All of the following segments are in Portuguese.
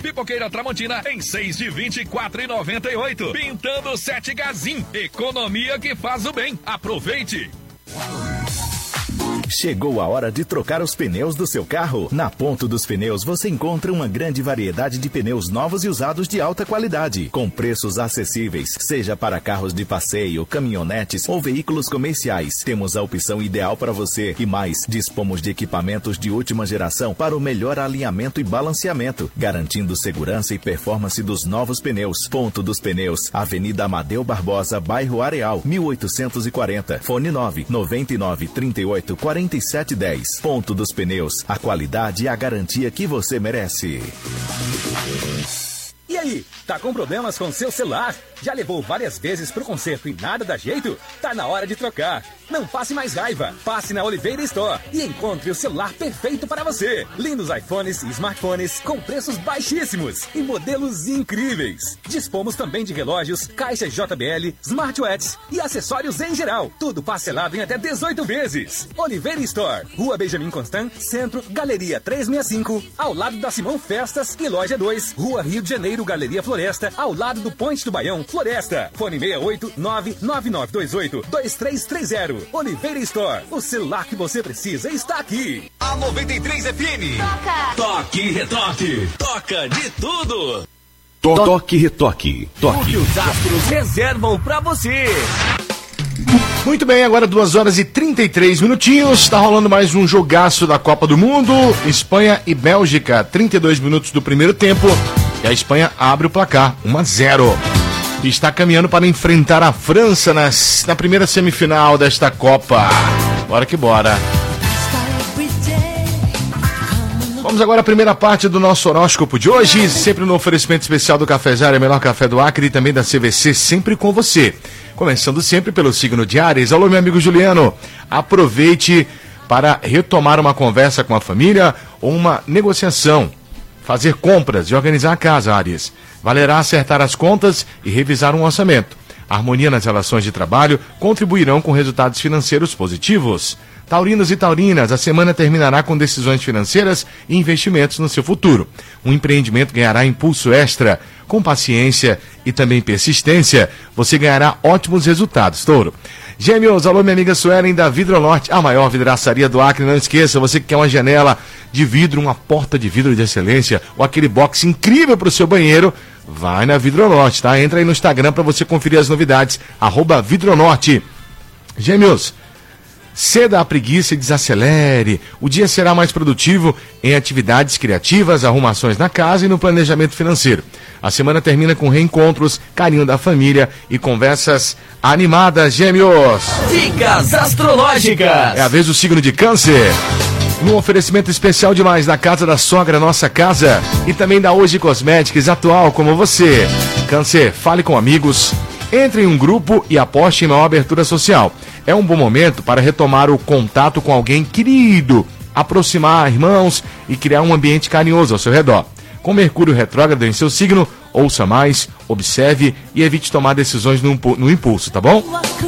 Pipoqueira Tramontina em 6 de 24,98. Pintando 7 Gazin. Economia que faz o bem. Aproveite. Chegou a hora de trocar os pneus do seu carro? Na Ponto dos Pneus você encontra uma grande variedade de pneus novos e usados de alta qualidade, com preços acessíveis, seja para carros de passeio, caminhonetes ou veículos comerciais. Temos a opção ideal para você e mais, dispomos de equipamentos de última geração para o melhor alinhamento e balanceamento, garantindo segurança e performance dos novos pneus. Ponto dos Pneus, Avenida Amadeu Barbosa, bairro Areal, 1840, fone 999384710. Ponto dos Pneus, a qualidade e a garantia que você merece. E aí, tá com problemas com seu celular? Já levou várias vezes pro conserto e nada dá jeito? Tá na hora de trocar. Não passe mais raiva. Passe na Oliveira Store e encontre o celular perfeito para você. Lindos iPhones e smartphones com preços baixíssimos e modelos incríveis. Dispomos também de relógios, caixas JBL, smartwatches e acessórios em geral. Tudo parcelado em até 18 vezes. Oliveira Store, Rua Benjamin Constant, Centro, Galeria 365, ao lado da Simão Festas e Loja 2, Rua Rio de Janeiro, Galeria Floresta, ao lado do Ponte do Baião, Floresta. Fone 68999282330. Oliveira Store, o celular que você precisa está aqui. A 93 FM. Toca! Toque e retoque. Toca de tudo. Toque e retoque. Toque. Os astros reservam pra você. Muito bem, agora 2 horas e 33 minutinhos. Tá rolando mais um jogaço da Copa do Mundo. Espanha e Bélgica, 32 minutos do primeiro tempo. E a Espanha abre o placar, 1-0. E está caminhando para enfrentar a França na primeira semifinal desta Copa. Bora que bora. Vamos agora à primeira parte do nosso horóscopo de hoje, sempre no oferecimento especial do Cafezar, melhor café do Acre, e também da CVC, sempre com você. Começando sempre pelo signo de Áries. Alô, meu amigo Juliano, aproveite para retomar uma conversa com a família ou uma negociação, fazer compras e organizar a casa, Áries. Valerá acertar as contas e revisar um orçamento. A harmonia nas relações de trabalho contribuirão com resultados financeiros positivos. Taurinos e taurinas, a semana terminará com decisões financeiras e investimentos no seu futuro. Um empreendimento ganhará impulso extra. Com paciência e também persistência, você ganhará ótimos resultados, Touro. Gêmeos, alô, minha amiga Suelen da Vidronorte, a maior vidraçaria do Acre. Não esqueça, você que quer uma janela de vidro, uma porta de vidro de excelência ou aquele box incrível para o seu banheiro, vai na Vidronorte, tá? Entra aí no Instagram para você conferir as novidades, @Vidronorte. Gêmeos, ceda à preguiça e desacelere. O dia será mais produtivo em atividades criativas, arrumações na casa e no planejamento financeiro. A semana termina com reencontros, carinho da família e conversas animadas, Gêmeos. Dicas astrológicas. É a vez do signo de Câncer. No oferecimento especial demais da Casa da Sogra, Nossa Casa, e também da Hoje Cosméticos, atual como você. Câncer, fale com amigos, entre em um grupo e aposte em maior abertura social. É um bom momento para retomar o contato com alguém querido, aproximar irmãos e criar um ambiente carinhoso ao seu redor. Com Mercúrio retrógrado em seu signo, ouça mais, observe e evite tomar decisões no impulso, tá bom?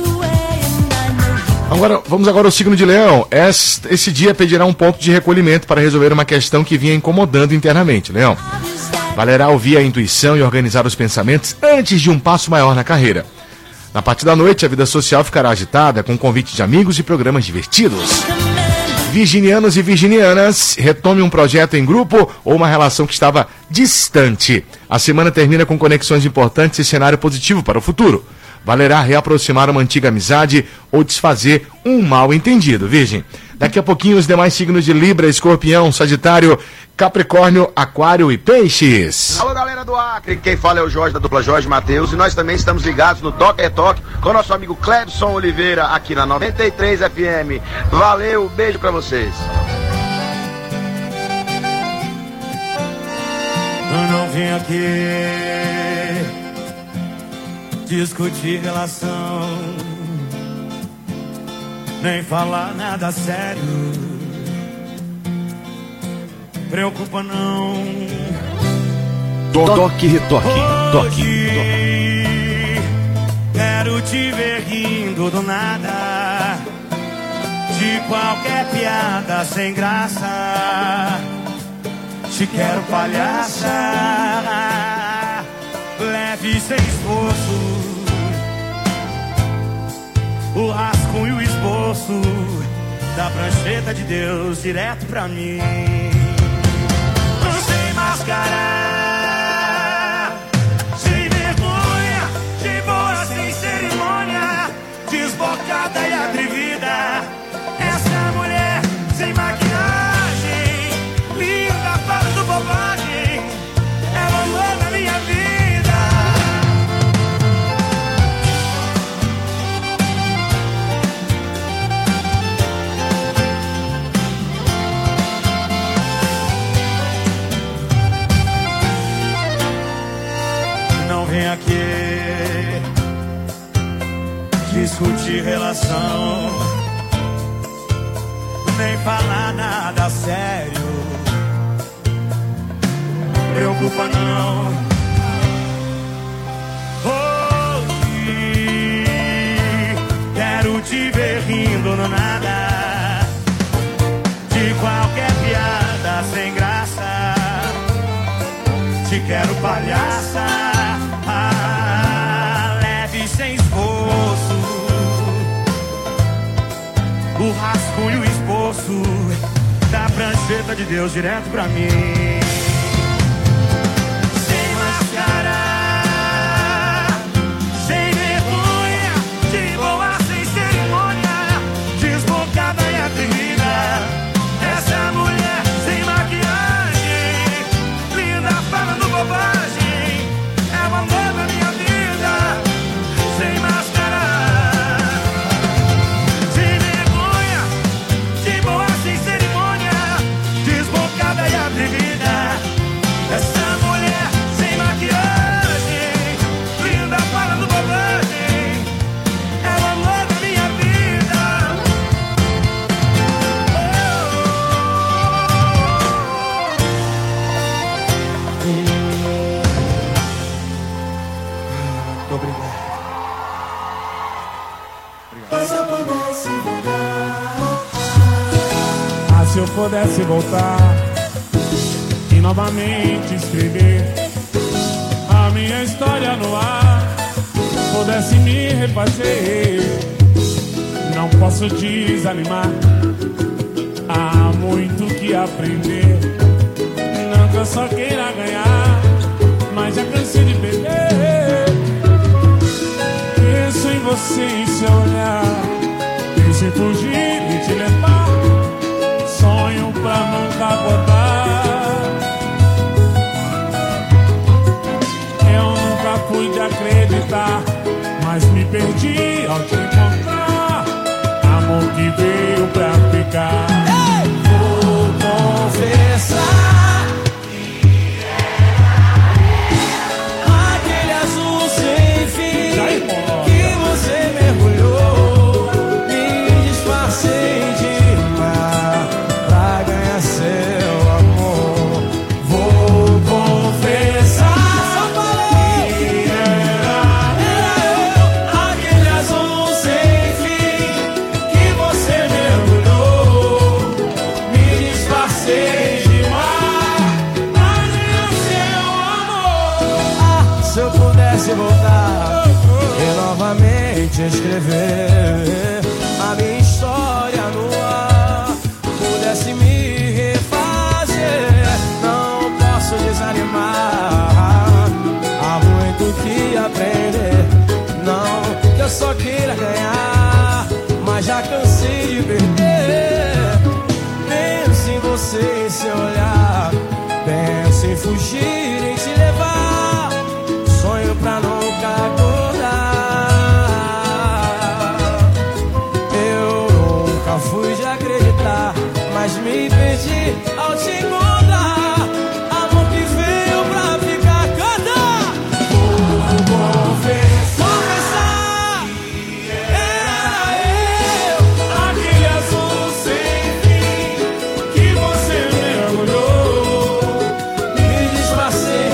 Vamos agora ao signo de Leão. Esse dia pedirá um ponto de recolhimento para resolver uma questão que vinha incomodando internamente, Leão. Valerá ouvir a intuição e organizar os pensamentos antes de um passo maior na carreira. Na parte da noite, a vida social ficará agitada com convite de amigos e programas divertidos. Virginianos e virginianas, retome um projeto em grupo ou uma relação que estava distante. A semana termina com conexões importantes e cenário positivo para o futuro. Valerá reaproximar uma antiga amizade ou desfazer um mal entendido, Virgem. Daqui a pouquinho os demais signos de Libra, Escorpião, Sagitário, Capricórnio, Aquário e Peixes. Alô, galera do Acre, quem fala é o Jorge da dupla Jorge Mateus e nós também estamos ligados no Toque é Toque com o nosso amigo Clebson Oliveira aqui na 93 FM. Valeu, beijo pra vocês. Eu não vim aqui discutir relação, nem falar nada sério. Preocupa não. Toque, retoque, toque. Quero te ver rindo do nada, de qualquer piada sem graça. Te te quero palhaça, leve sem esforço, o rascunho e o esboço da prancheta de Deus direto pra mim. Sem máscara, sem vergonha, de boa, sem cerimônia, desbocada e atrevida, essa mulher sem maquiagem, linda, falando bobagem, é o amor da minha vida. Não vem aqui discutir relação, nem falar nada sério. Preocupa não. Hoje quero te ver rindo no nada, de qualquer piada sem graça. Te quero palhaça, leve sem esforço, o rascunho e o esboço da prancheta de Deus direto pra mim. Sem máscara, sem vergonha, de boa, sem cerimônia, desbocada e atrevida, essa mulher sem maquiagem, linda, falando bobagem, é o amor da minha vida. Sem máscara, sem vergonha, de boa, sem cerimônia, desbocada e atrevida, essa mulher sem maquiagem, linda, falando bobagem, é o amor da minha vida. Muito obrigado. Se eu pudesse voltar e novamente escrever a minha história no ar, pudesse me refazer, não posso desanimar, há muito que aprender. Não que eu só queira ganhar, mas já cansei de perder. Penso em você, em seu olhar, penso em fugir e te levar, sonho pra nunca acordar. Eu nunca fui de acreditar, mas me perdi ao te encontrar. Amor que veio pra ficar. Vou confessar que era aquele azul sem fim que você mergulhou. Me disfarcei de mar pra ganhar seu amor. Vou confessar que era eu, aquele azul sem fim que você mergulhou. Me disfarcei de mar pra ganhar seu amor. Se eu pudesse voltar e novamente escrever a minha história no ar, pudesse me refazer, não posso desanimar, há muito que aprender. Não que eu só queira ganhar, mas já cansei de perder. Penso em você, em seu olhar, penso em fugir, em te levar, sonho pra nunca acordar. Eu nunca fui de acreditar, mas me perdi ao te encontrar. Amor que veio pra ficar, canta. Vou confessar que era eu, aquele azul sem fim que você mergulhou. Me disfarcei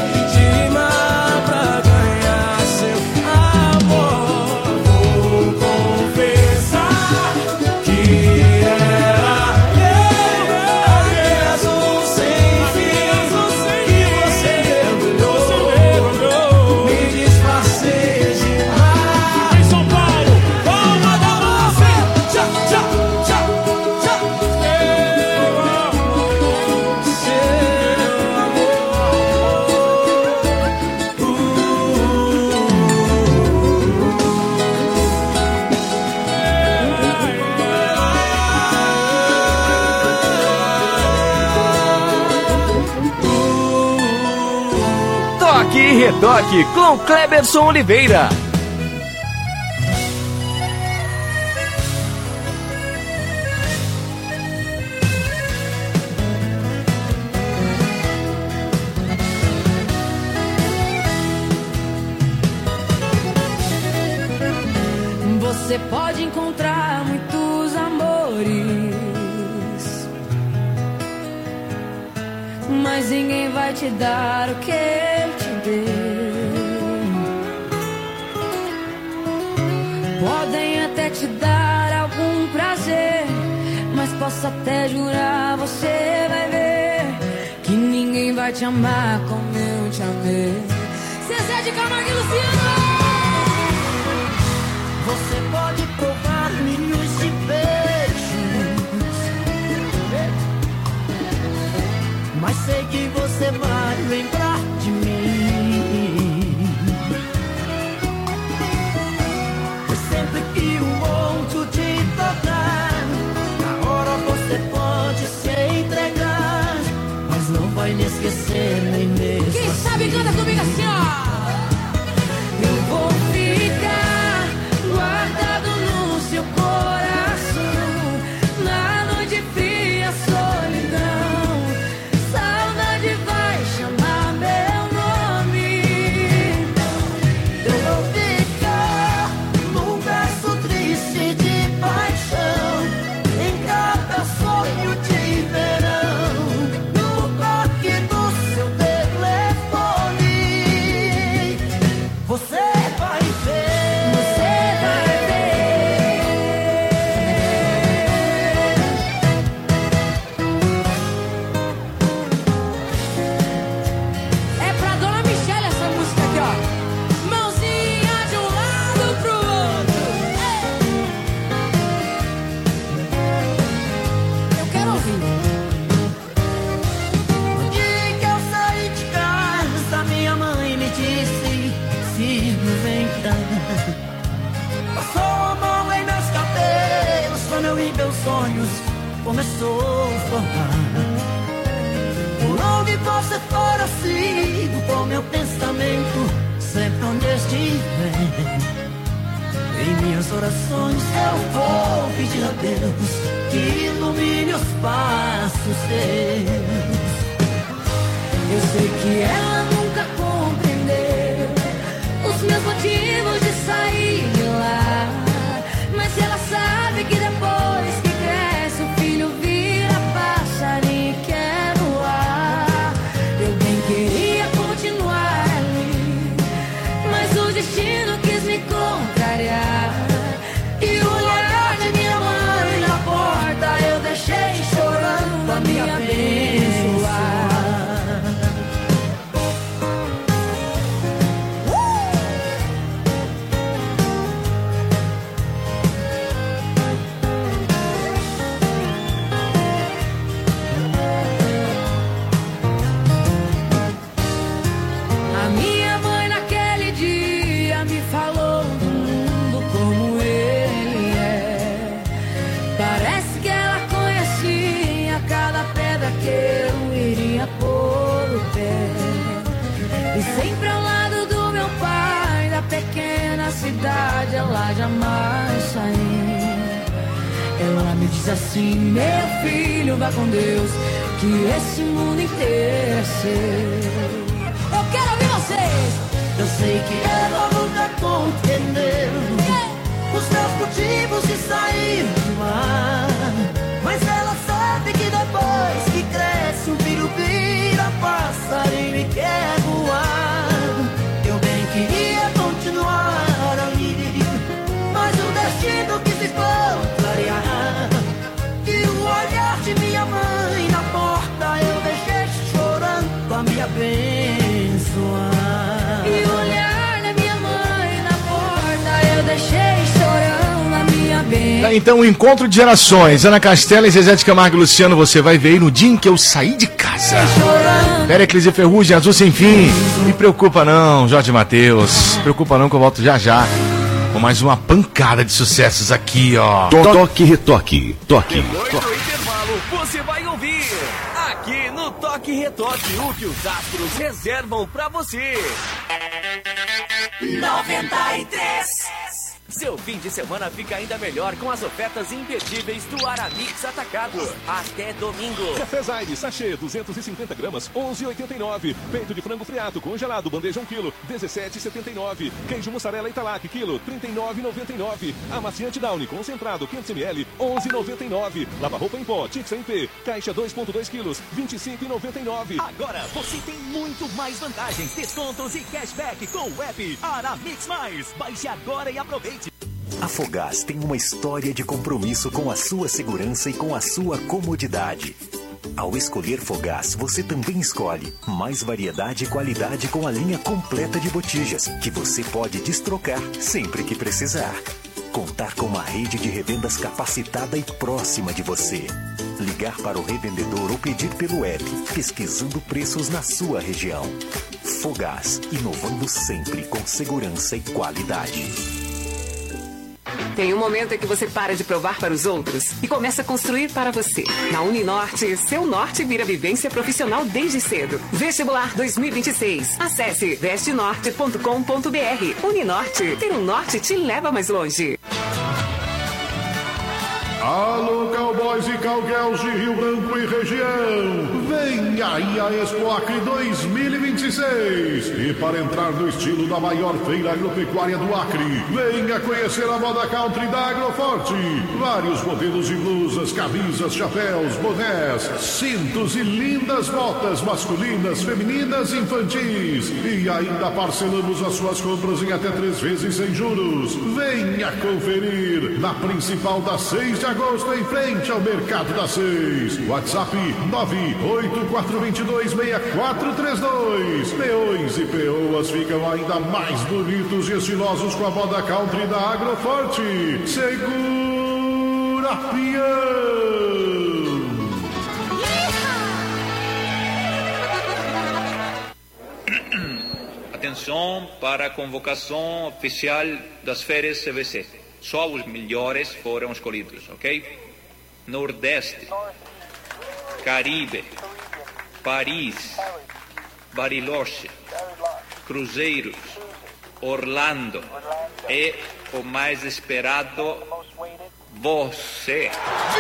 Toque e Retoque com Cleberson Oliveira. Você pode encontrar muitos amores, mas ninguém vai te dar o que ele te deu. Podem até te dar algum prazer, mas posso até jurar, você vai ver que ninguém vai te amar como eu te amei. Zezé de Camargo e Luciano. Você pode provar milhões de beijos, mas sei que você vai lembrar de mim. Pois sempre que o outro te tocar, na hora você pode se entregar, mas não vai me esquecer nem mesmo. Quem sabe canta comigo assim, ó. Eu vou ficar guardado no seu coração, na noite fria, solidão. Saudade vai chamar meu nome. Eu vou ficar num verso triste de paixão, em cada sonho de verão, no toque do seu telefone. Você vai ver, Você vai ver. É pra Dona Michele essa música aqui, ó. Mãozinha de um lado pro outro. Eu quero ouvir. no dia que eu saí de casa, minha mãe me disse: filho, vem cá. Passou a mão em meus cabelos, quando eu vi meus sonhos começou a formar. Por onde você for, eu sigo com meu pensamento, sempre onde estiver. Em minhas orações eu vou pedir a Deus que ilumine os passos teus. Eu sei que ela nunca compreendeu os meus motivos de sair de lá, mas ela sabe que depois que cresce o filho vira passarinho e quer voar. Eu bem queria continuar ali, mas o destino quis me contrariar. E o olhar de minha mãe na porta eu deixei chorando a me abençoar. A minha mãe naquele dia me falou do mundo como ele é. Parece que ela conhecia cada pedra que eu iria pôr o pé. E sempre ao lado do meu pai, da pequena cidade, ela jamais saiu. Ela me diz assim: meu filho, vá com Deus, que esse mundo inteiro é seu. Eu quero ouvir vocês. Eu sei que ela nunca compreendeu os meus motivos de sair do mar, mas ela sabe que depois que cresce o filho vira passarinho e quer voar. Eu bem queria continuar ali, mas o destino quis me contrariar. E o olhar de minha mãe na porta eu deixei chorando a me abençoar. E o olhar da minha mãe na porta eu deixei chorando a minha bênção. Tá, então, o encontro de gerações. Ana Castela e Zezé de Camargo e Luciano, você vai ver aí no dia em que eu saí de casa. Péricles e Ferrugem, Azul Sem Fim. Não me preocupa não, Jorge Mateus. Não se preocupa não que eu volto já já com mais uma pancada de sucessos aqui, ó. Toque e Retoque. Toque. Depois do intervalo, você vai ouvir Aqui no Toque e Retoque, o que os astros reservam pra você. 93. Seu fim de semana fica ainda melhor com as ofertas imperdíveis do Aramix Atacado. Até domingo. Café Zaire, sachê, 250 gramas, 11,89. Peito de frango friato congelado, bandeja 1 kg, 17,79. Queijo mussarela Italac, quilo, 39,99. Amaciante Downy, concentrado, 500 ml, 11,99. Lava-roupa em pó, Tix MP, caixa 2,2 kg, 25,99. Agora você tem muito mais vantagens, descontos e cashback com o app Aramix Mais. Baixe agora e aproveite. A Fogás tem uma história de compromisso com a sua segurança e com a sua comodidade. Ao escolher Fogás, você também escolhe mais variedade e qualidade com a linha completa de botijas, que você pode destrocar sempre que precisar. Contar com uma rede de revendas capacitada e próxima de você. Ligar para o revendedor ou pedir pelo app, pesquisando preços na sua região. Fogás, inovando sempre com segurança e qualidade. Tem um momento em que você para de provar para os outros e começa a construir para você. Na Uninorte, seu norte vira vivência profissional desde cedo. Vestibular 2026. Acesse vestenorte.com.br. Uninorte. Ter um norte te leva mais longe. Alô, cowboys e cowgirls de Rio Branco e região. Vem aí a Expo Acre 2026. E para entrar no estilo da maior feira agropecuária do Acre, venha conhecer a moda country da Agroforte. Vários modelos de blusas, camisas, chapéus, bonés, cintos e lindas botas masculinas, femininas e infantis. E ainda parcelamos as suas compras em até 3 vezes sem juros. Venha conferir na principal das 6 de agosto, em frente ao Mercado das 6. WhatsApp 984226432. Peões e peoas ficam ainda mais bonitos e estilosos com a moda country da Agroforte. Segura, peão! Atenção para a convocação oficial das férias CVC. Só os melhores foram escolhidos, ok? Nordeste, Caribe, Paris, Bariloche, Cruzeiros, Orlando e o mais esperado, você.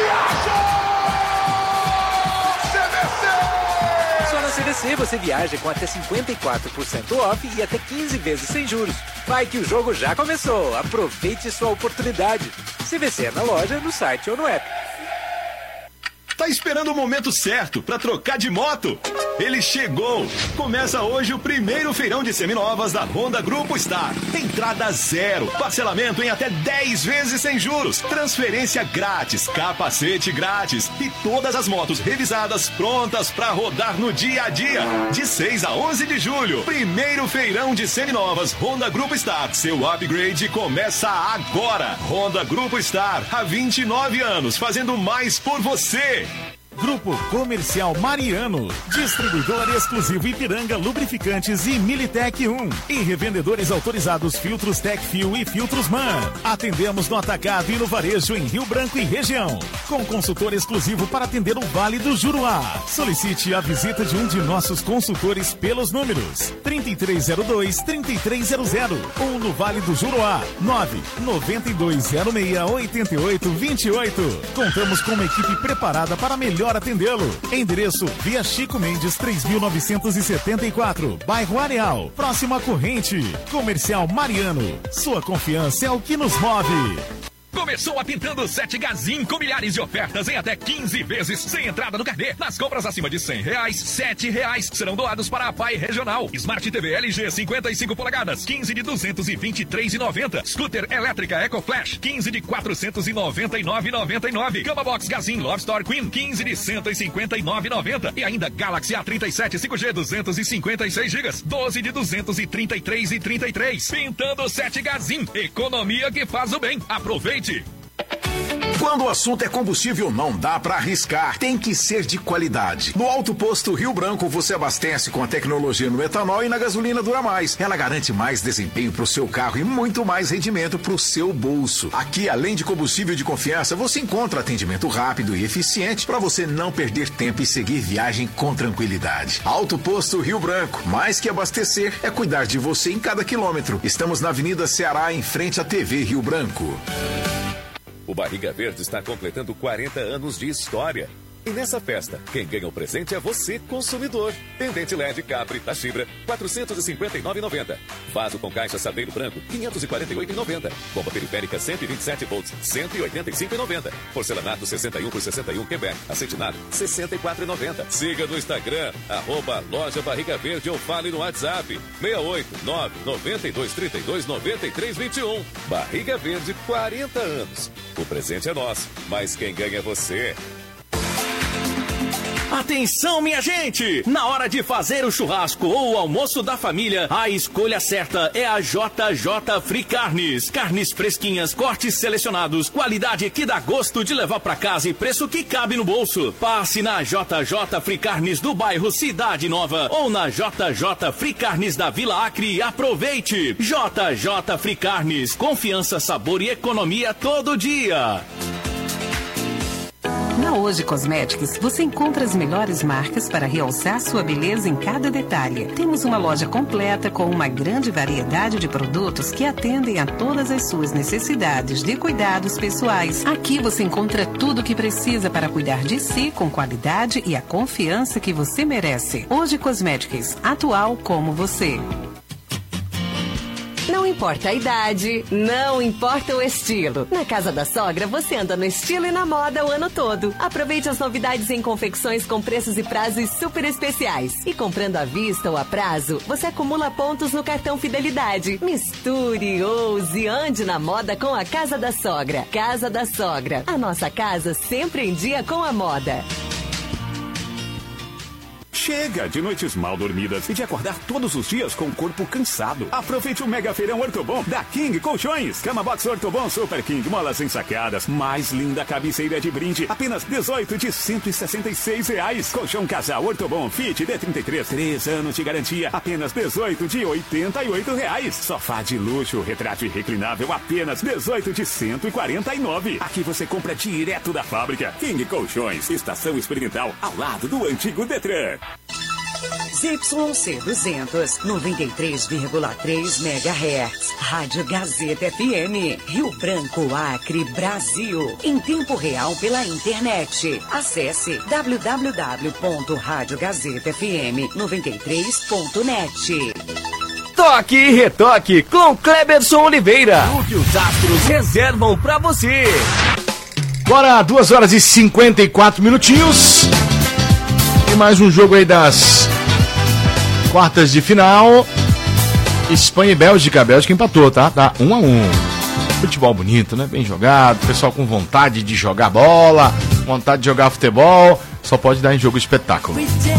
Só na CVC você viaja com até 54% off e até 15 vezes sem juros. Vai que o jogo já começou. Aproveite sua oportunidade. CVC é na loja, no site ou no app. Tá esperando o momento certo para trocar de moto? Ele chegou! Começa hoje o primeiro feirão de seminovas da Honda Grupo Star. Entrada zero, parcelamento em até 10 vezes sem juros, transferência grátis, capacete grátis e todas as motos revisadas prontas para rodar no dia a dia. De 6 a 11 de julho, primeiro feirão de seminovas Honda Grupo Star. Seu upgrade começa agora. Honda Grupo Star, há 29 anos, fazendo mais por você. Grupo Comercial Mariano, distribuidor exclusivo Ipiranga Lubrificantes e Militec 1 e revendedores autorizados Filtros Tecfil e Filtros Man. Atendemos no atacado e no varejo em Rio Branco e região, com consultor exclusivo para atender o Vale do Juruá. Solicite a visita de um de nossos consultores pelos números 3302-3300 ou no Vale do Juruá 99206-8828. Contamos com uma equipe preparada para melhor atendê-lo. Endereço Via Chico Mendes 3974, bairro Areal, próximo à Corrente. Comercial Mariano, sua confiança é o que nos move. Começou a Pintando 7 Gazin com milhares de ofertas em até 15 vezes sem entrada no carnê. Nas compras acima de R$100, R$7 serão doados para a PAI Regional. Smart TV LG 55 polegadas, 15 de R$223,90. Scooter elétrica Eco Flash, 15 de R$499,99. Cama Box Gazin Love Store Queen, 15 de R$159,90. E ainda Galaxy A37 5G 256 GB, 12 de R$233,33. Pintando 7 Gazin, economia que faz o bem. Aproveite! Quando o assunto é combustível, não dá pra arriscar. Tem que ser de qualidade. No Alto Posto Rio Branco, você abastece com a tecnologia no etanol e na gasolina Dura Mais. Ela garante mais desempenho pro seu carro e muito mais rendimento pro seu bolso. Aqui, além de combustível de confiança, você encontra atendimento rápido e eficiente para você não perder tempo e seguir viagem com tranquilidade. Alto Posto Rio Branco. Mais que abastecer, é cuidar de você em cada quilômetro. Estamos na Avenida Ceará, em frente à TV Rio Branco. O Barriga Verde está completando 40 anos de história. E nessa festa, quem ganha o presente é você, consumidor. Pendente LED Capri da Fibra, R$ 459,90. Vaso com caixa Saveiro Branco, R$ 548,90. Bomba periférica 127 volts, R$ 185,90. Porcelanato 61 por 61 Quebec, acetinado, R$ 64,90. Siga no Instagram, @Loja Barriga Verde ou fale no WhatsApp, 689-9232-9321. Barriga Verde, 40 anos. O presente é nosso, mas quem ganha é você. Atenção, minha gente! Na hora de fazer o churrasco ou o almoço da família, a escolha certa é a JJ Free Carnes. Carnes fresquinhas, cortes selecionados, qualidade que dá gosto de levar pra casa e preço que cabe no bolso. Passe na JJ Free Carnes do bairro Cidade Nova ou na JJ Free Carnes da Vila Acre e aproveite! JJ Free Carnes, confiança, sabor e economia todo dia. Na Hoje Cosmetics, você encontra as melhores marcas para realçar sua beleza em cada detalhe. Temos uma loja completa com uma grande variedade de produtos que atendem a todas as suas necessidades de cuidados pessoais. Aqui você encontra tudo o que precisa para cuidar de si com qualidade e a confiança que você merece. Hoje Cosmetics, atual como você. Não importa a idade, não importa o estilo. Na Casa da Sogra, você anda no estilo e na moda o ano todo. Aproveite as novidades em confecções com preços e prazos super especiais. E comprando à vista ou a prazo, você acumula pontos no cartão Fidelidade. Misture, ouse, ande na moda com a Casa da Sogra. Casa da Sogra, a nossa casa sempre em dia com a moda. Chega de noites mal dormidas e de acordar todos os dias com o corpo cansado. Aproveite o Mega Feirão Ortobon da King Colchões. Cama Box Ortobon Super King, molas ensaqueadas. Mais linda cabeceira de brinde, apenas 18 de R$166. Colchão Casal Ortobon Fit D33, 3 anos de garantia, apenas 18 de R$88. Sofá de luxo, retrátil e reclinável, apenas 18 de R$149. Aqui você compra direto da fábrica. King Colchões, estação experimental ao lado do antigo Detran. ZYC 200, 93,3 MHz. Rádio Gazeta FM, Rio Branco, Acre, Brasil. Em tempo real pela internet. Acesse www.radiogazetafm93.net. Toque e retoque com Cleberson Oliveira. O que os astros reservam pra você. Agora, 2 horas e 54 minutinhos. E mais um jogo aí das quartas de final. Espanha e Bélgica. A Bélgica empatou, tá? Tá 1-1. Futebol bonito, né? Bem jogado. Pessoal com vontade de jogar bola, vontade de jogar futebol. Só pode dar em jogo espetáculo.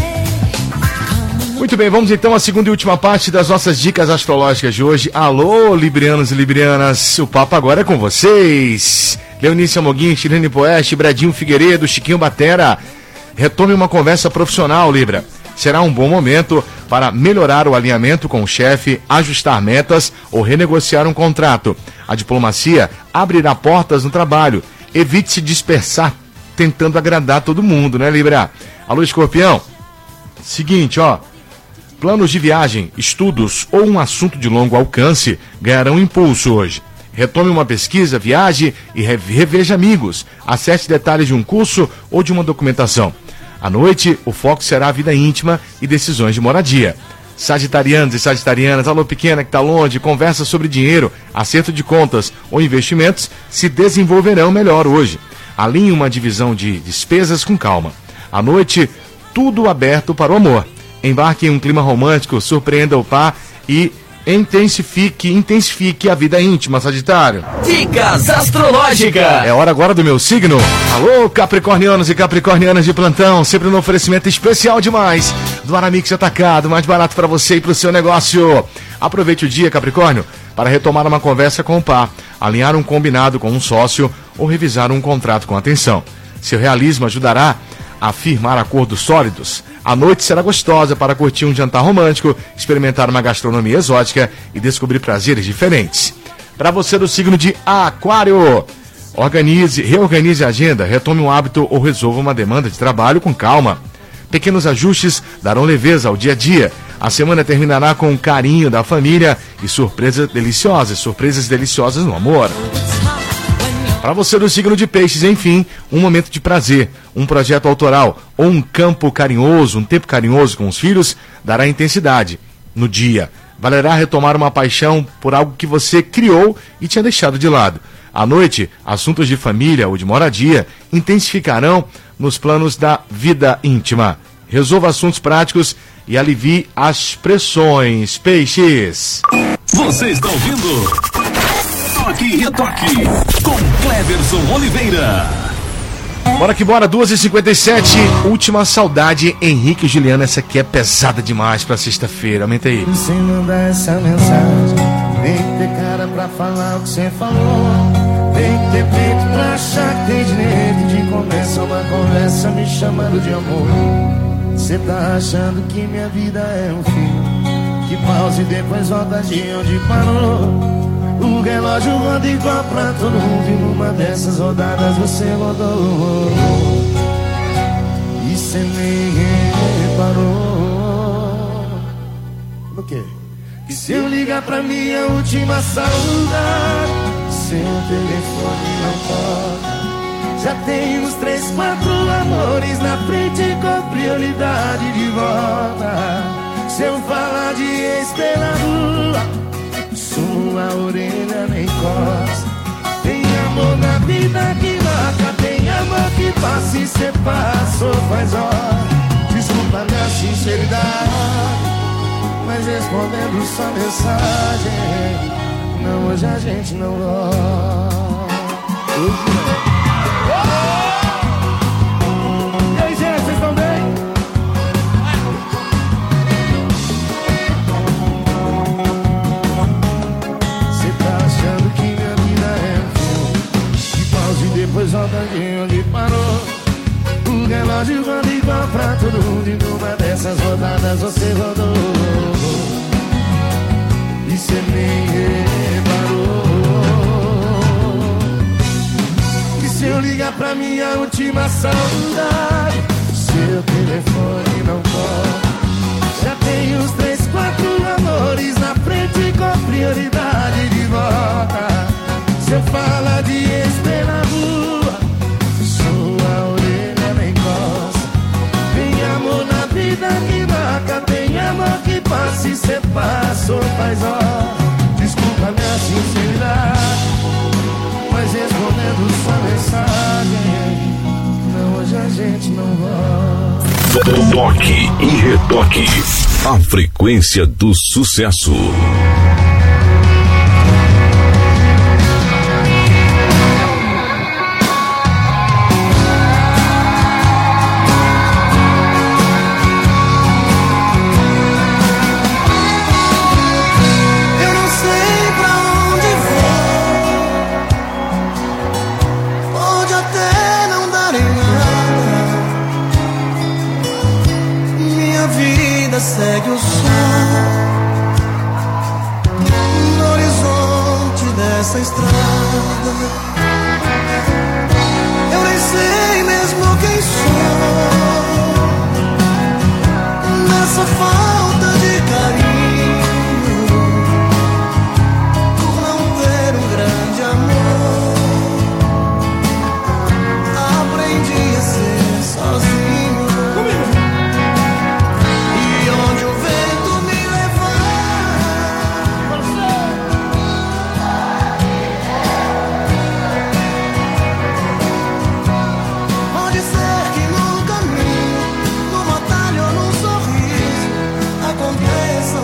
Muito bem, vamos então à segunda e última parte das nossas dicas astrológicas de hoje. Alô, librianos e librianas. O papo agora é com vocês. Leonícia Moguin, Chilene Poeste, Bradinho Figueiredo, Chiquinho Batera. Retome uma conversa profissional, Libra. Será um bom momento para melhorar o alinhamento com o chefe, ajustar metas ou renegociar um contrato. A diplomacia abrirá portas no trabalho. Evite se dispersar tentando agradar todo mundo, né, Libra? Alô, Escorpião. Seguinte, ó. Planos de viagem, estudos ou um assunto de longo alcance ganharão impulso hoje. Retome uma pesquisa, viaje e reveja amigos. Acesse detalhes de um curso ou de uma documentação. À noite, o foco será a vida íntima e decisões de moradia. Sagitarianos e sagitarianas, alô pequena que tá longe, conversa sobre dinheiro, acerto de contas ou investimentos se desenvolverão melhor hoje. Alinhe uma divisão de despesas com calma. À noite, tudo aberto para o amor. Embarque em um clima romântico, surpreenda o par e intensifique a vida íntima, Sagitário. Dicas astrológicas. É hora agora do meu signo. Alô, capricornianos e capricornianas de plantão, sempre no oferecimento especial demais do Aramix Atacado, mais barato para você e para o seu negócio. Aproveite o dia, Capricórnio, para retomar uma conversa com o par, alinhar um combinado com um sócio ou revisar um contrato com atenção. Seu realismo ajudará a firmar acordos sólidos. A noite será gostosa para curtir um jantar romântico, experimentar uma gastronomia exótica e descobrir prazeres diferentes. Para você do signo de Aquário, reorganize a agenda, retome um hábito ou resolva uma demanda de trabalho com calma. Pequenos ajustes darão leveza ao dia a dia. A semana terminará com carinho da família e surpresas deliciosas no amor. Para você do signo de Peixes, enfim, um momento de prazer, um projeto autoral ou um tempo carinhoso com os filhos dará intensidade no dia. Valerá retomar uma paixão por algo que você criou e tinha deixado de lado. À noite, assuntos de família ou de moradia intensificarão nos planos da vida íntima. Resolva assuntos práticos e alivie as pressões. Peixes. Você está ouvindo Toque e Retoque com Cleverson Oliveira. Bora que bora, 2h57, última saudade, Henrique e Juliana. Essa aqui é pesada demais pra sexta-feira, aumenta aí. Sem mandar essa mensagem, tem que ter cara pra falar o que você falou. Tem que ter peito pra achar que tem direito de começar uma conversa me chamando de amor. Cê tá achando que minha vida é um filme que pausa e depois volta de onde parou. O relógio roda igual pra todo mundo e numa dessas rodadas você rodou. E cê nem reparou. O quê? Que se eu ligar pra minha última saudade, seu telefone não toca. Já tem uns 3, 4 amores na frente com prioridade de volta. Se eu falar de ex pela rua, sua orelha nem costa. Tem amor na vida que marca, tem amor que passa e cê passou faz hora. Desculpa minha sinceridade, mas respondendo sua mensagem, não, hoje a gente não gosta. E aí, gente, vocês estão bem? Cê tá achando que minha vida é um filme que pausa e depois volta de onde parou. O relógio roda igual pra todo mundo e numa dessas rodadas você rodou. E cê nem reparou. E se eu ligar pra minha última saudade, seu telefone não toca. Já tem uns 3, 4 amores na frente com prioridade de volta. Se eu falar de ex pela rua, sua orelha nem costa. Tem amor na vida que marca, tem amor que passa e cê passou faz hora. Desculpa minha sinceridade, mas respondendo sua mensagem, não, hoje a gente não volta. Toque e Retoque, a frequência do sucesso. Segue o sol no horizonte dessa estrada. Eu nem sei mesmo quem sou nessa falta de carinho, por não ter um grande amor. Aprendi a ser sozinho. Aconteça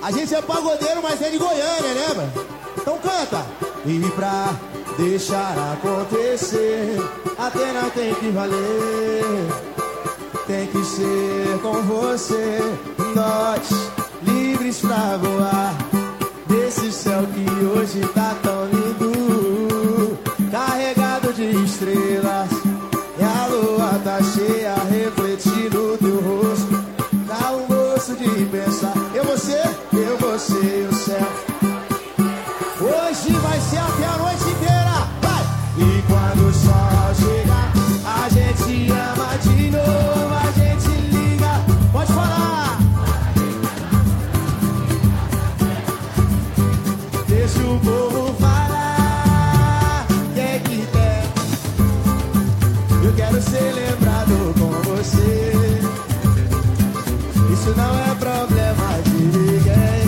A gente é pagodeiro, mas é de Goiânia, né, mano? Então canta. E pra deixar acontecer, até não tem que valer. Tem que ser com você, nós livres pra voar. Desse céu que hoje tá tão lindo, carregado de estrelas. E a lua tá cheia, refletindo teu rosto. Dá um gosto de pensar. Eu, você e o céu. Hoje vai ser até a noite inteira. Vai! E quando o sol chegar, a gente ama de novo, a gente liga. Pode falar. Deixa o povo falar. Quem que tem? Eu quero ser lembrado com você. Isso não é problema de ninguém.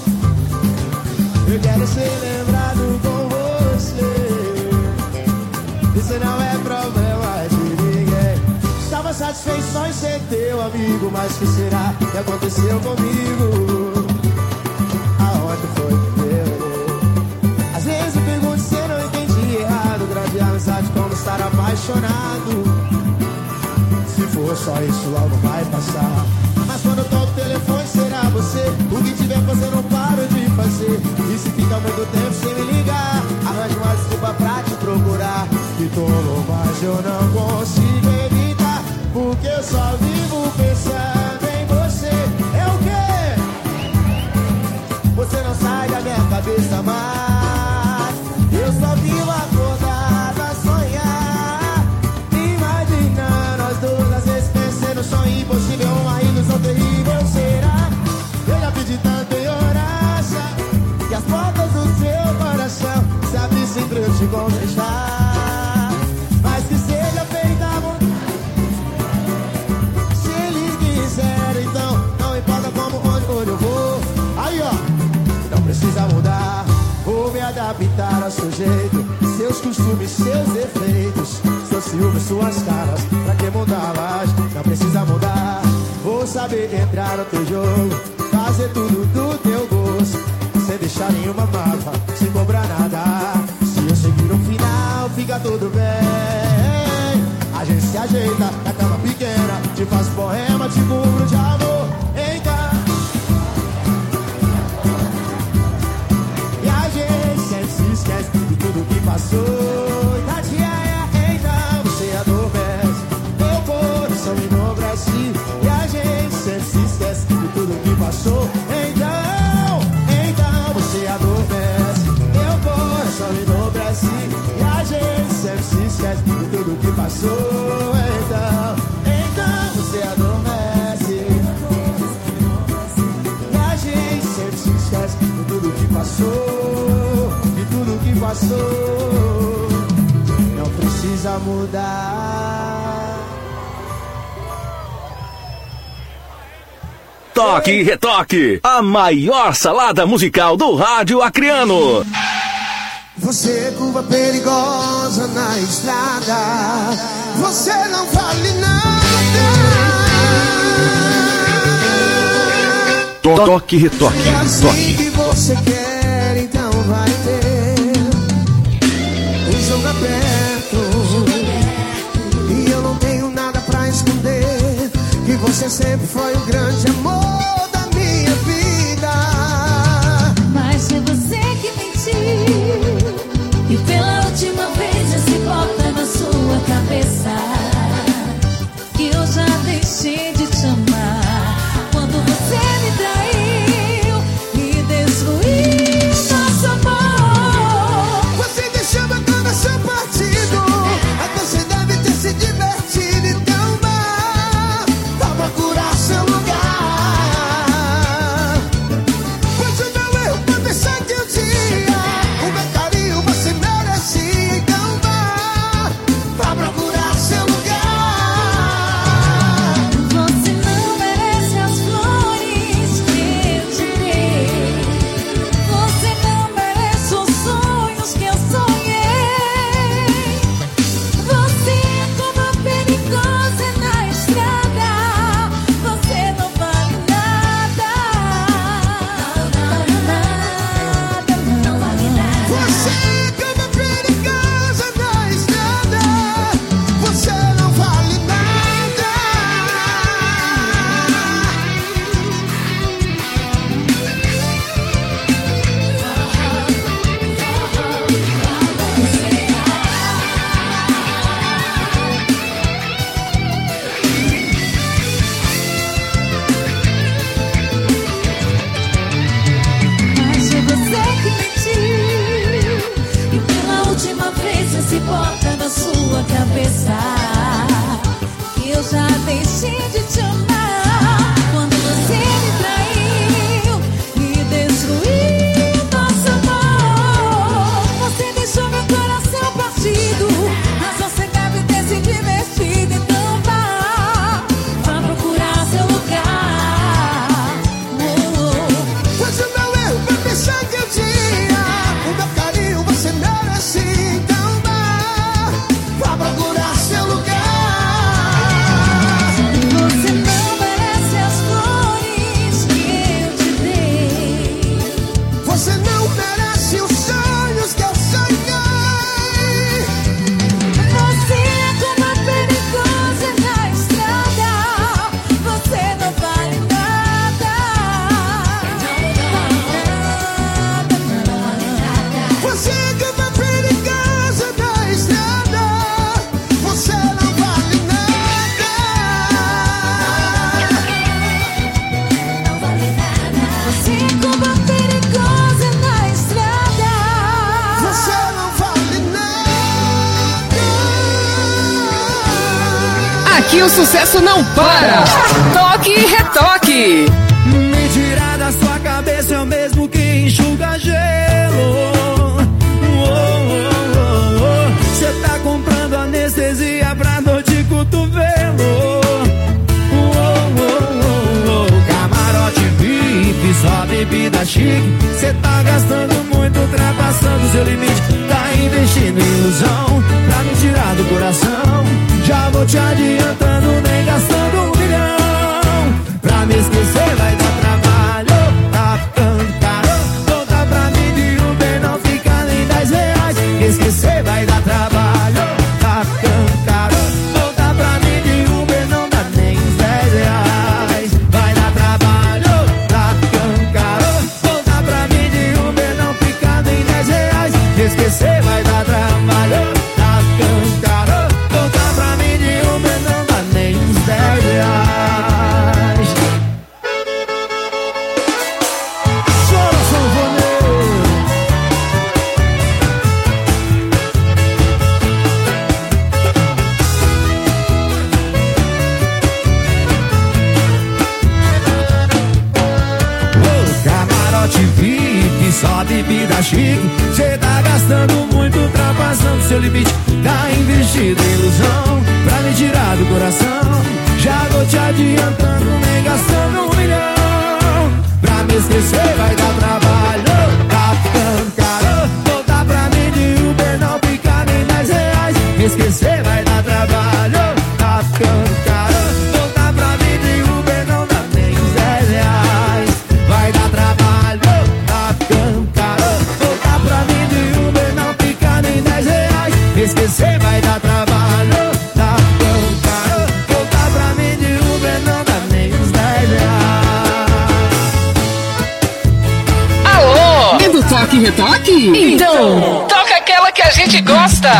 Eu quero ser lembrado com você. Isso não é problema de ninguém. Estava satisfeito só em ser teu amigo, mas que será que aconteceu comigo? Aonde foi que eu errei? Às vezes eu pergunto se eu não entendi errado. Grande amizade como estar apaixonado. Se for só isso, logo vai passar. Mas quando eu toco o telefone, será você? O que tiver fazendo, não paro de fazer. E se fica muito tempo sem me ligar, arranjo uma desculpa pra te procurar. Que tolo, mas eu não consigo evitar, porque eu só vivo pensando em você. É o quê? Você não sai da minha cabeça mais. Eu só vivo acordado a sonhar, imaginando nós dois, às vezes pensando no sonho impossível, uma ilusão terrível. Será? Eu já pedi tanto em oração que as portas do seu coração se abrissem pra eu te conquistar. Mas que seja feita a vontade, se eles quiserem, então não importa como, onde eu vou. Aí ó, não precisa mudar, vou me adaptar ao seu jeito, seus costumes, seus defeitos, seus ciúmes, suas caras, pra que mudá-las? Não precisa mudar, vou saber entrar no teu jogo, fazer tudo do teu gosto, sem deixar nenhuma mágoa, sem cobrar nada. Se eu seguir no final, fica tudo bem. A gente se ajeita na cama pequena, te faz poema, te cubro de amor. Então, e a gente sempre se esquece de tudo que passou. Então você adormece, meu coração enobrece. E a gente sempre se esquece de tudo que passou. Então você adormece, meu coração enobrece. E a gente sempre se esquece de tudo que passou. Então você adormece, e a gente sempre se esquece de tudo que passou, de tudo que passou. Não precisa mudar. Toque e Retoque, a maior salada musical do rádio acreano. Você é curva perigosa na estrada, você não vale nada. Toque e Retoque. É assim que você quer, então vai ter um jogo aberto. E eu não tenho nada pra esconder, que você sempre foi o grande amor da minha vida. Mas foi você que mentiu, e pela última vez já se bota na sua cabeça que eu já deixei de te amar. Quando você me traiu e destruiu nosso amor, você deixou meu coração partido. Até você deve ter se divertido. Então vá procurar seu lugar. aqui o sucesso não para. Toque e retoque. Me tirar da sua cabeça é o mesmo que enxuga gelo. Cê tá comprando anestesia pra dor de cotovelo. Camarote VIP, só bebida chique. Cê tá gastando muito, ultrapassando seu limite. Tá investindo em ilusão pra me tirar do coração. Já vou te adiantando, nem gastando 1 milhão. Pra me esquecer vai dar trabalho. Tá ficando caro. Volta pra mim de Uber, não fica nem 10 reais. Esquecer vai dar trabalho. Tá ficando caro. Volta pra mim de Uber, não dá nem uns 10 reais. Vai dar trabalho. Tá ficando caro. Volta pra mim de Uber, não fica nem 10 reais. Esquecer vai dar trabalho. Tá ficando caro. Volta pra mim de Uber, não dá nem uns 10 reais. Chora, sanfoneiro. Camarote VIP, só bebida chique. Cê tá gastando muito, ultrapassando seu limite. Tá investido em ilusão pra me tirar do coração. Já vou te adiantando, nem gastando 1 milhão. Pra me esquecer vai dar trabalho. Tá ficando caro. Voltar pra mim de Uber, não fica nem 10 reais. Me esquecer vai dar trabalho. Tá ficando caro. Voltar pra mim de Uber, não dá nem uns 10 reais. Vai dar trabalho, tá ficando caro. Voltar pra mim de Uber, não fica nem 10 reais. Esquecer vai dar trabalho, tá ficando caro. Voltar pra mim de Uber, não dá nem uns 10 reais. Alô? É do toque e retoque? Então, toca aquela que a gente gosta.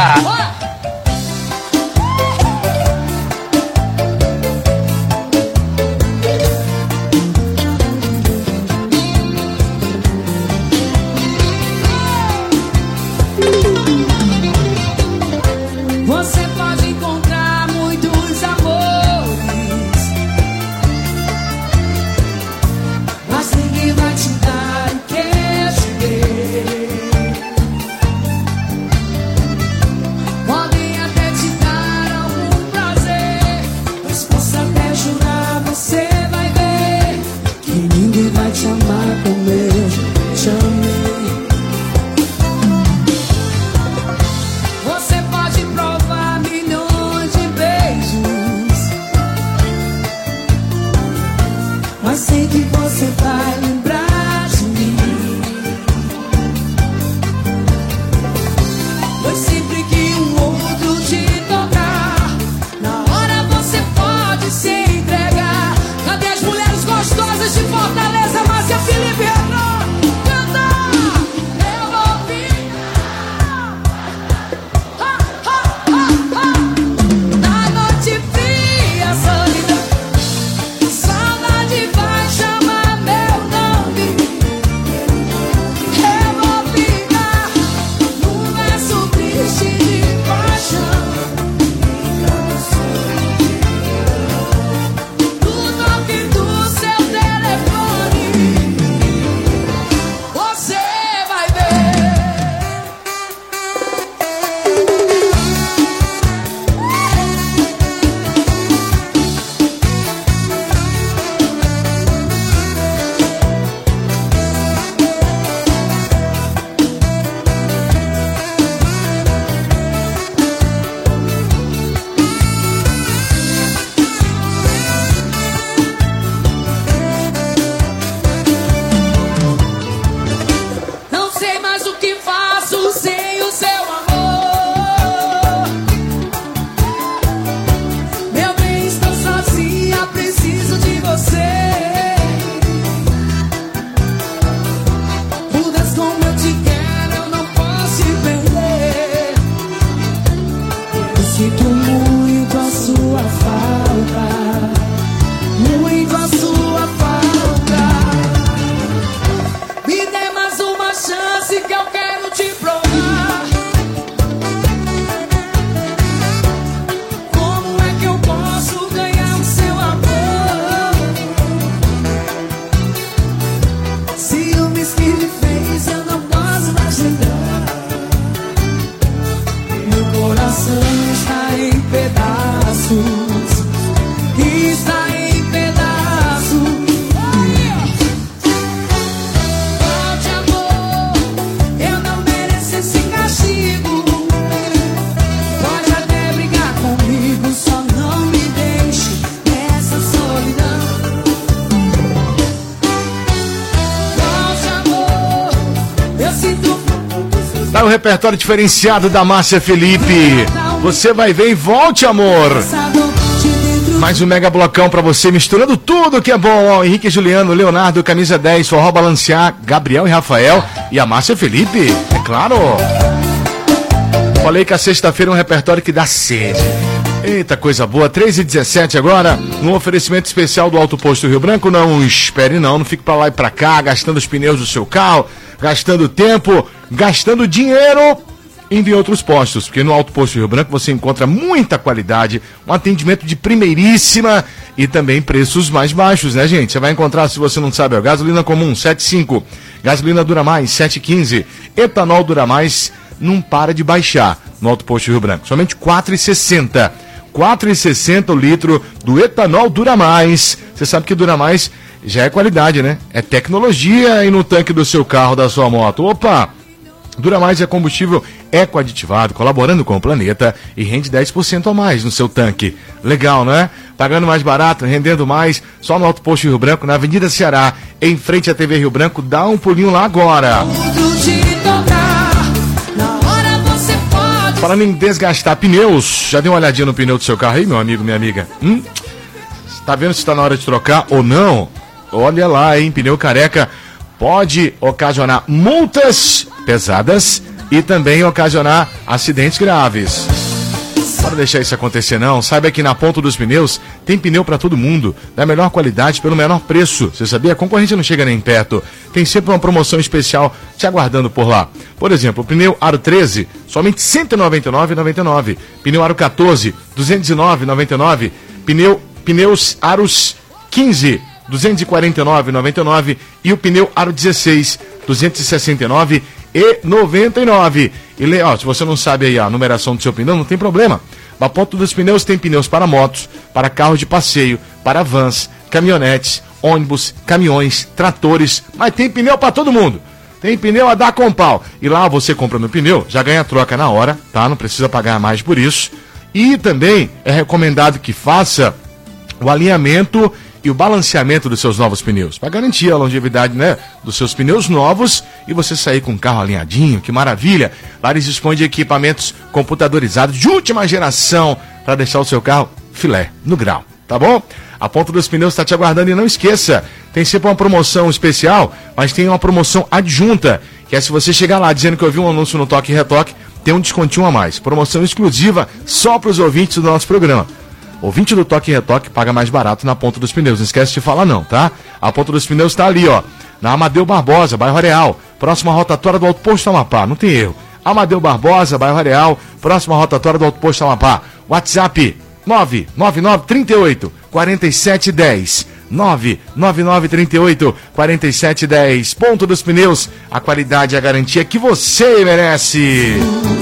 Você pode encontrar muitos amores, mas ninguém vai te dar o que eu te dei. Podem até te dar algum prazer, mas posso até jurar, você vai ver que ninguém vai te amar como eu te amei. Você pode provar milhões de beijos, mas sei que você vai lembrar de mim. Pois sempre que um outro te tocar, na hora você pode se entregar. Cadê as mulheres gostosas de Fortaleza? Márcia, Felipe, Renan, canta! Eu vou ficar na noite fria, solidão. Saudade vai chamar. Vai o repertório diferenciado da Márcia Felipe. Você vai ver e volte, amor. Mais um mega blocão pra você, misturando tudo que é bom. Ó, Henrique e Juliano, Leonardo, Camisa 10, Forró Balancear, Gabriel e Rafael e a Márcia Felipe, é claro. Falei que a sexta-feira é um repertório que dá sede. Eita, coisa boa. 3h17 agora, no oferecimento especial do Alto Posto Rio Branco. Não espere não fique pra lá e pra cá, gastando os pneus do seu carro, gastando tempo, gastando dinheiro indo em outros postos, porque no Alto Posto Rio Branco você encontra muita qualidade, um atendimento de primeiríssima e também preços mais baixos, né, gente? Você vai encontrar, se você não sabe, gasolina comum 7,5, gasolina Dura Mais 7,15, etanol Dura Mais não para de baixar no Alto Posto Rio Branco, somente 4,60. 4,60 o litro do etanol Dura Mais. Você sabe que Dura Mais já é qualidade, né? É tecnologia aí no tanque do seu carro, da sua moto. Opa! Dura Mais é combustível ecoaditivado, colaborando com o planeta e rende 10% a mais no seu tanque. Legal, não é? Pagando mais barato, rendendo mais, só no Alto Posto Rio Branco, na Avenida Ceará, em frente à TV Rio Branco. Dá um pulinho lá agora. Falando em desgastar pneus, já deu uma olhadinha no pneu do seu carro aí, meu amigo, minha amiga? Tá vendo se está na hora de trocar ou não? Olha lá, hein? Pneu careca pode ocasionar multas pesadas e também ocasionar acidentes graves. Para deixar isso acontecer não, saiba que na Ponto dos Pneus tem pneu para todo mundo, da melhor qualidade pelo menor preço. Você sabia? A concorrente não chega nem perto. Tem sempre uma promoção especial te aguardando por lá. Por exemplo, o pneu Aro 13, somente R$ 199,99. Pneu Aro 14, R$ 209,99. Pneus Aros 15, R$ 249,99. E o pneu Aro 16, R$ 269,99. E ó, se você não sabe aí a numeração do seu pneu, não tem problema. A Ponto dos Pneus tem pneus para motos, para carros de passeio, para vans, caminhonetes, ônibus, caminhões, tratores, mas tem pneu para todo mundo. Tem pneu a dar com pau. E lá você compra no pneu, já ganha troca na hora, tá? Não precisa pagar mais por isso. E também é recomendado que faça o alinhamento e o balanceamento dos seus novos pneus, para garantir a longevidade, né, dos seus pneus novos e você sair com o carro alinhadinho. Que maravilha! Lá eles dispõem de equipamentos computadorizados de última geração para deixar o seu carro filé, no grau, tá bom? A Ponto dos Pneus está te aguardando e não esqueça, tem sempre uma promoção especial, mas tem uma promoção adjunta, que é se você chegar lá dizendo que eu vi um anúncio no Toque e Retoque, tem um descontinho a mais. Promoção exclusiva só para os ouvintes do nosso programa. Ouvinte do Toque e Retoque paga mais barato na Ponto dos Pneus. Não esquece de falar não, tá? A Ponto dos Pneus está ali, ó. Na Amadeu Barbosa, bairro Areal. Próxima rotatória do Alto Posto Amapá. Não tem erro. Amadeu Barbosa, bairro Areal. Próxima rotatória do Alto Posto Amapá. WhatsApp 99938-4710. 99938-4710. Ponto dos Pneus. A qualidade e a garantia que você merece.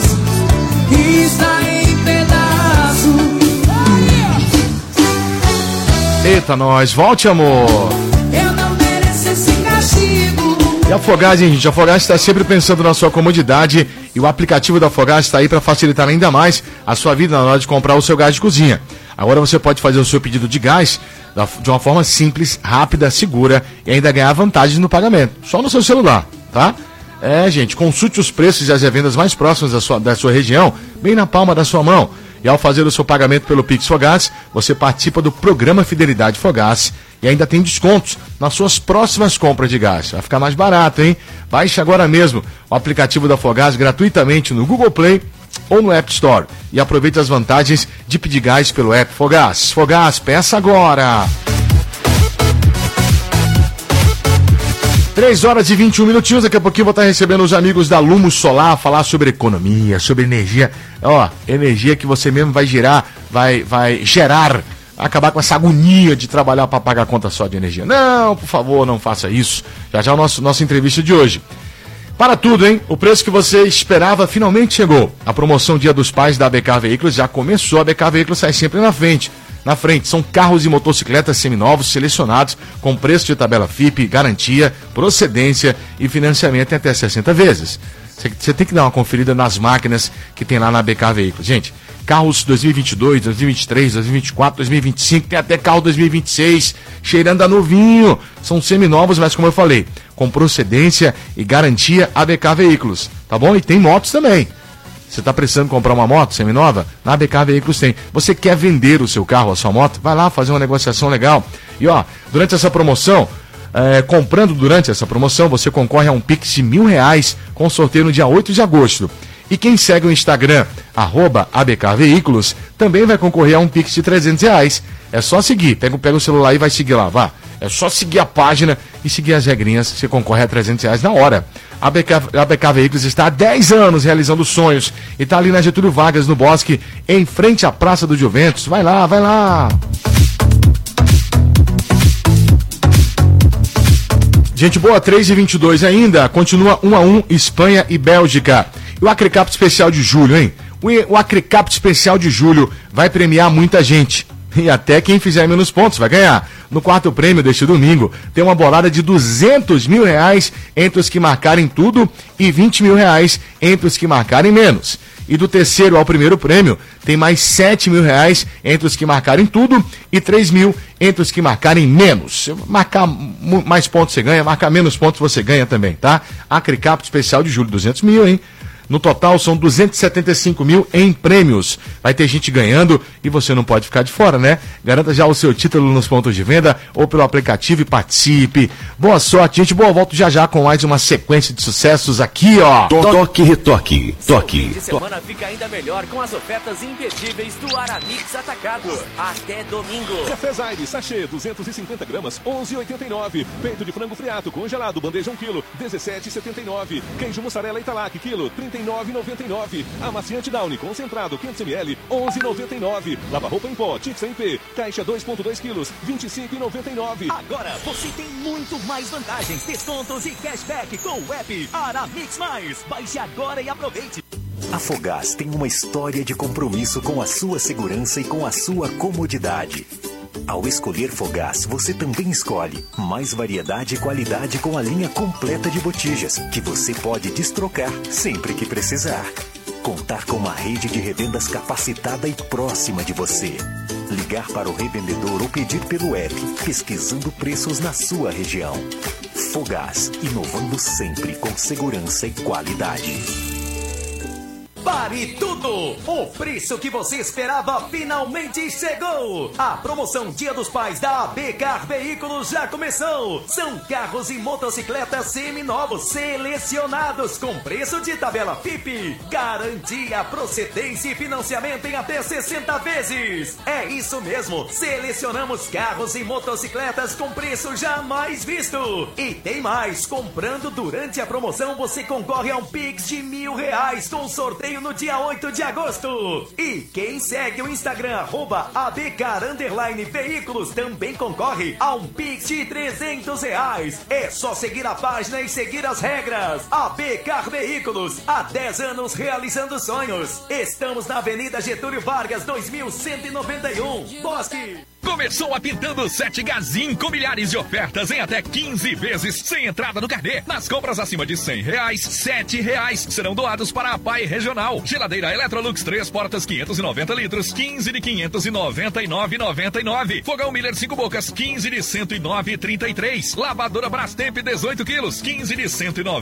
Eita, nós, volte, amor. Eu não mereço esse castigo. E a Fogás, hein, gente? A Fogás está sempre pensando na sua comodidade e o aplicativo da Fogás está aí para facilitar ainda mais a sua vida na hora de comprar o seu gás de cozinha. Agora você pode fazer o seu pedido de gás de uma forma simples, rápida, segura e ainda ganhar vantagens no pagamento. Só no seu celular, tá? Gente, consulte os preços e as revendas mais próximas da sua região, bem na palma da sua mão. E ao fazer o seu pagamento pelo Pix Fogás, você participa do programa Fidelidade Fogás e ainda tem descontos nas suas próximas compras de gás. Vai ficar mais barato, hein? Baixe agora mesmo o aplicativo da Fogás gratuitamente no Google Play ou no App Store. E aproveite as vantagens de pedir gás pelo app Fogás. Fogás, peça agora! 3 horas e 21 minutinhos, daqui a pouquinho vou estar recebendo os amigos da Lumos Solar, falar sobre economia, sobre energia. Ó, energia que você mesmo vai gerar, vai gerar, acabar com essa agonia de trabalhar para pagar a conta só de energia. Não, por favor, não faça isso. Já o nossa entrevista de hoje. Para tudo, hein? O preço que você esperava finalmente chegou. A promoção Dia dos Pais da ABK Veículos já começou. A ABK Veículos sai sempre na frente. São carros e motocicletas seminovos selecionados com preço de tabela FIP, garantia, procedência e financiamento em até 60 vezes. Você tem que dar uma conferida nas máquinas que tem lá na ABK Veículos. Gente, carros 2022, 2023, 2024, 2025, tem até carro 2026, cheirando a novinho. São seminovos, mas como eu falei, com procedência e garantia ABK Veículos, tá bom? E tem motos também. Você está precisando comprar uma moto seminova? Na ABK Veículos tem. Você quer vender o seu carro, a sua moto? Vai lá fazer uma negociação legal. E ó, durante essa promoção, comprando durante essa promoção, você concorre a um Pix de R$1.000 com sorteio no dia 8 de agosto. E quem segue o Instagram, @ABK Veículos, também vai concorrer a um Pix de R$300. É só seguir, pega o celular e vai seguir lá, vá. É só seguir a página e seguir as regrinhas, você concorre a R$300 na hora. A ABK Veículos está há 10 anos realizando sonhos e está ali na Getúlio Vargas, no Bosque, em frente à Praça do Juventus. Vai lá, vai lá! Gente boa, 3h22 ainda, continua 1-1 Espanha e Bélgica. E o Acrecap Especial de Julho, hein? O Acrecap Especial de Julho vai premiar muita gente. E até quem fizer menos pontos vai ganhar. No quarto prêmio deste domingo, tem uma bolada de R$200 mil entre os que marcarem tudo e R$20 mil entre os que marcarem menos. E do terceiro ao primeiro prêmio, tem mais R$7 mil entre os que marcarem tudo e R$3 mil entre os que marcarem menos. Se marcar mais pontos você ganha, marcar menos pontos você ganha também, tá? Acrecap Especial de Julho, R$200 mil, hein? No total, são 275 mil em prêmios. Vai ter gente ganhando e você não pode ficar de fora, né? Garanta já o seu título nos pontos de venda ou pelo aplicativo e participe. Boa sorte, gente. Boa, volto já com mais uma sequência de sucessos aqui, ó. Toque, retoque, toque. Fim de semana fica ainda melhor com as ofertas imperdíveis do Aramix Atacado. Até domingo. Café Zaire, sachê, 250 gramas, 11,89. Peito de frango friato congelado, bandeja 1 kg, 17,79. Queijo mussarela Italac, quilo, 39,99. Amaciante Downy concentrado 500 ml, 11,99. Lava-roupa em pó, Tix MP, caixa 2,2 quilos, 25,99. Agora você tem muito mais vantagens, descontos e cashback com o app Aramix Mais. Baixe agora e aproveite. A Fogás tem uma história de compromisso com a sua segurança e com a sua comodidade. Ao escolher Fogás, você também escolhe mais variedade e qualidade com a linha completa de botijas, que você pode destrocar sempre que precisar. Contar com uma rede de revendas capacitada e próxima de você. Ligar para o revendedor ou pedir pelo app, pesquisando preços na sua região. Fogás, inovando sempre com segurança e qualidade. Pare tudo! O preço que você esperava finalmente chegou! A promoção Dia dos Pais da ABK Veículos já começou! São carros e motocicletas seminovos selecionados com preço de tabela FIP. Garantia, procedência e financiamento em até 60 vezes. É isso mesmo! Selecionamos carros e motocicletas com preço jamais visto. E tem mais! Comprando durante a promoção você concorre a um Pix de R$1.000 com sorteio no dia 8 de agosto. E quem segue o Instagram @ABK_Veículos também concorre a um Pix de R$300. É só seguir a página e seguir as regras. ABK Veículos, há 10 anos realizando sonhos. Estamos na Avenida Getúlio Vargas, 2191, Bosque. Começou a Pintando 7 Gazin com milhares de ofertas em até 15 vezes sem entrada no carnê. Nas compras acima de R$100, R$7 serão doados para a PAI Regional. Geladeira Electrolux 3 portas 590 litros, 15 de 599,99. Fogão Miller 5 bocas, 15 de 109,33. Lavadora Brastemp 18 quilos, 15 de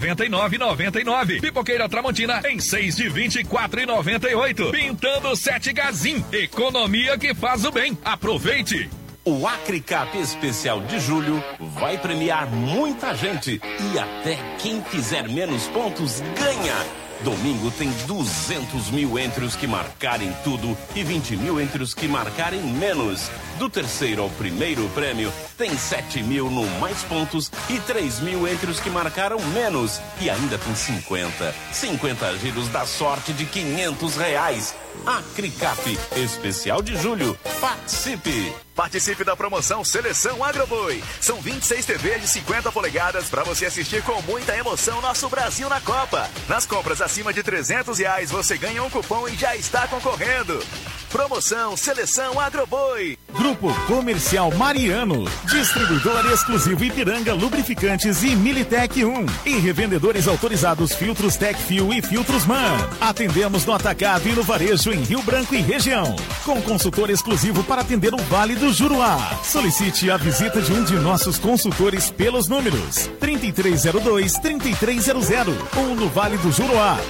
199,99. Pipoqueira Tramontina em 6 de 24,98. Pintando 7 Gazin, economia que faz o bem. Aproveite! O Acrecap Especial de Julho vai premiar muita gente e até quem fizer menos pontos ganha. Domingo tem 200 mil entre os que marcarem tudo e 20 mil entre os que marcarem menos. Do terceiro ao primeiro prêmio, tem 7 mil no mais pontos e 3 mil entre os que marcaram menos. E ainda tem 50 giros da sorte de R$500. Acrecap Especial de Julho. Participe! Participe da promoção Seleção Agroboi. São 26 TVs de 50 polegadas para você assistir com muita emoção nosso Brasil na Copa. Nas compras acima de R$300 você ganha um cupom e já está concorrendo. Promoção Seleção Agroboi. Grupo Comercial Mariano, distribuidor exclusivo Ipiranga Lubrificantes e Militec 1 e revendedores autorizados Filtros Tecfil e Filtros Man. Atendemos no atacado e no varejo em Rio Branco e região, com consultor exclusivo para atender o Vale do Juruá. Solicite a visita de um de nossos consultores pelos números 3302-3300 ou no Vale do Juruá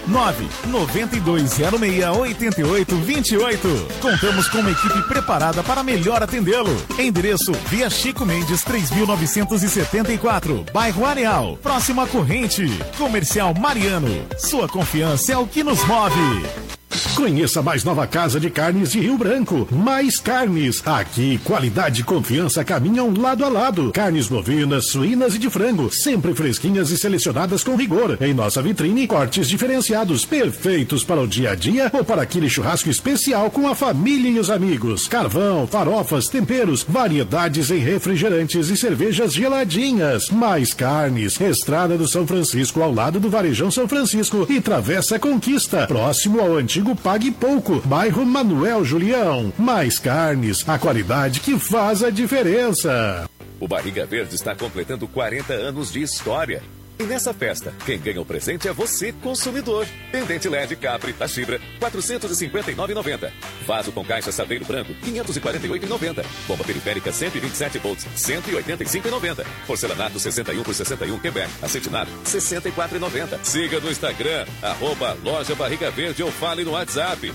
99206-8828. Contamos com uma equipe preparada para melhor atendê-lo. Endereço Via Chico Mendes 3974, bairro Areal, próximo à Corrente. Comercial Mariano, sua confiança é o que nos move. Conheça a mais nova casa de carnes de Rio Branco. Mais Carnes. Aqui, qualidade e confiança caminham lado a lado. Carnes bovinas, suínas e de frango, sempre fresquinhas e selecionadas com rigor. Em nossa vitrine, cortes diferenciados, perfeitos para o dia a dia ou para aquele churrasco especial com a família e os amigos. Carvão, farofas, temperos, variedades em refrigerantes e cervejas geladinhas. Mais Carnes. Estrada do São Francisco, ao lado do Varejão São Francisco e Travessa Conquista, próximo ao antigo Pague Pouco, bairro Manuel Julião. Mais Carnes, a qualidade que faz a diferença. O Barriga Verde está completando 40 anos de história. E nessa festa, quem ganha o presente é você, consumidor. Pendente LED Capri da Fibra, R$ 459,90. Vaso com caixa Saveiro Branco, R$ 548,90. Bomba periférica 127 volts, R$ 185,90. Porcelanato 61 por 61 Quebec, acetinado, R$ 64,90. Siga no Instagram, @Loja Barriga Verde ou fale no WhatsApp,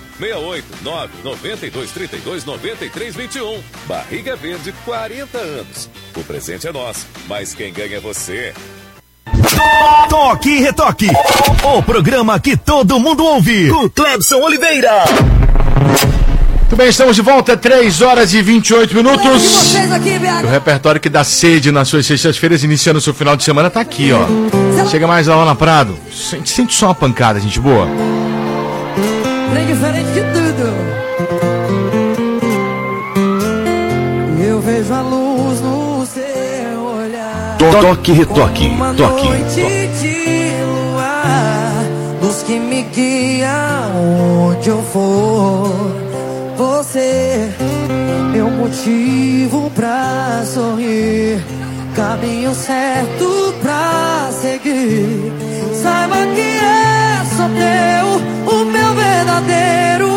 689-9232-9321. Barriga Verde, 40 anos. O presente é nosso, mas quem ganha é você. Toque e Retoque, o programa que todo mundo ouve, com Clebson Oliveira. Muito bem, estamos de volta, 3 horas e 28 minutos. O repertório que dá sede nas suas sextas-feiras, iniciando o seu final de semana, tá aqui, ó. Chega mais lá na Prado, sente só uma pancada, gente boa. Bem diferente de tudo. Eu vejo a luz no seu olhar. Toque e Retoque, toque. Noite de luar, luz que me guia onde eu for. Você, meu motivo pra sorrir, caminho certo pra seguir. Saiba que é só teu, o meu verdadeiro